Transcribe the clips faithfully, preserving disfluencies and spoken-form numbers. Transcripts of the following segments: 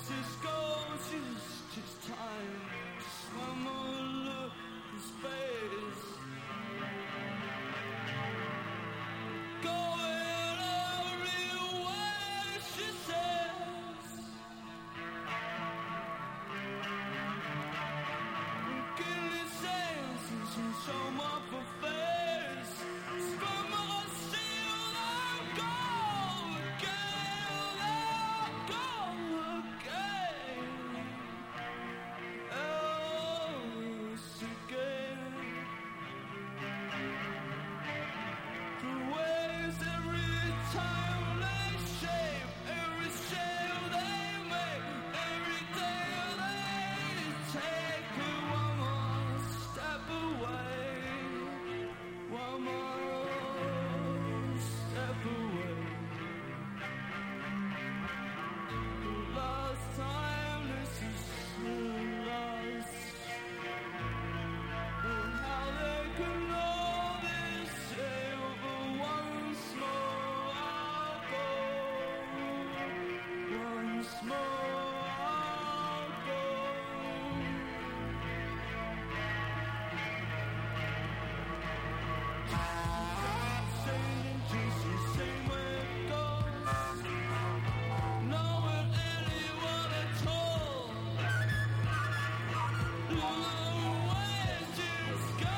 just goes, it's just time. Just one more look in space. Going everywhere, she says. Killing senses and so much for face. From my seal, I'll go again, I'll go again. Else again. Through waves every time they shape, every shape they make, every day they take me one more step away, one more step away. The last time this is the last. And how they can know this tale, but once more I'll go. Once more I'll go. Singing just the same way it goes. No one anyone at all. The waves just go.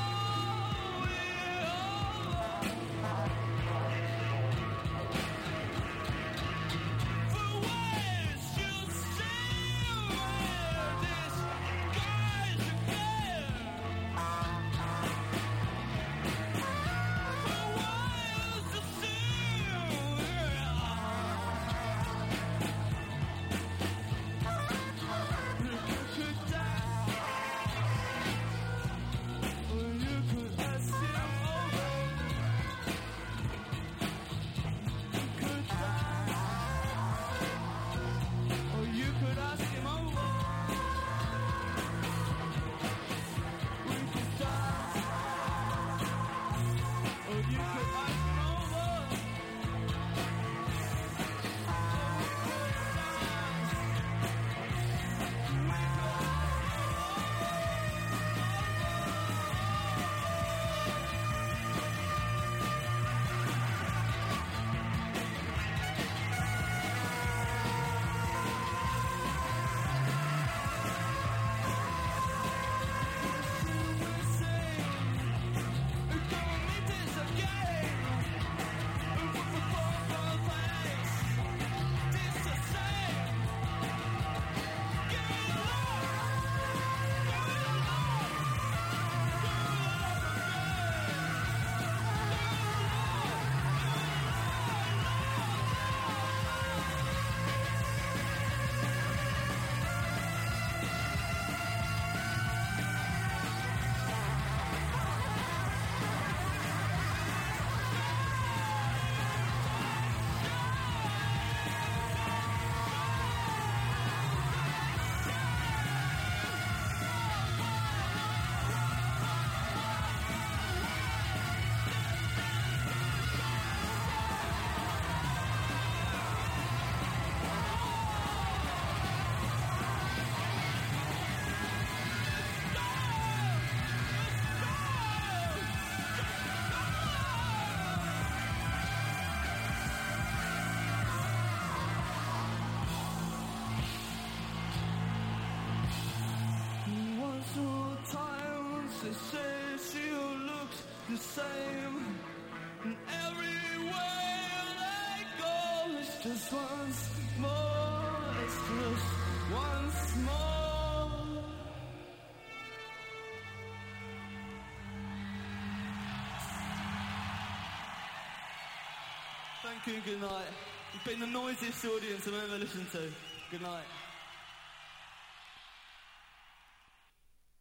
The waves just sail where this guy's again. The waves just sail. You could die, or you could ask him over. You could die, or you could ask him over. We could die, or you could ask him over. Once more times they say she looks the same, and everywhere they go it's just once more, it's just once more. Thank you, good night. You've been the noisiest audience I've ever listened to. Good night.